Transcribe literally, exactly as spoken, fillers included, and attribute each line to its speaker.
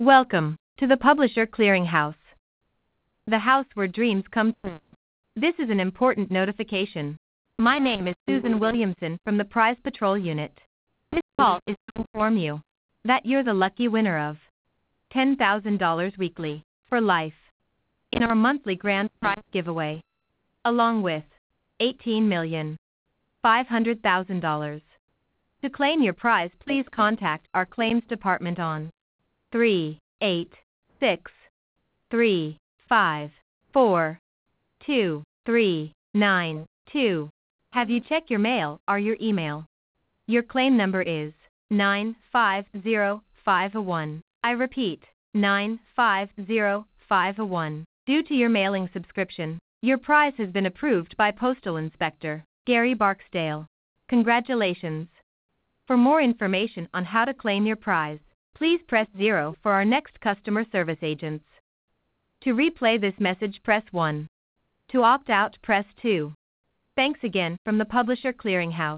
Speaker 1: Welcome to the Publisher Clearinghouse, the house where dreams come true. This is an important notification. My name is Susan Williamson from the Prize Patrol Unit. This call is to inform you that you're the lucky winner of ten thousand dollars weekly for life in our monthly grand prize giveaway, along with eighteen million five hundred thousand dollars. To claim your prize, please contact our claims department on three eight six three five four two three nine two. Have you checked your mail or your email? Your claim number is nine five zero five one. I repeat, nine five zero five one. Due to your mailing subscription, your prize has been approved by Postal Inspector Gary Barksdale. Congratulations. For more information on how to claim your prize, please press zero for our next customer service agents. To replay this message, press one. To opt out, press two. Thanks again from the Publisher Clearinghouse.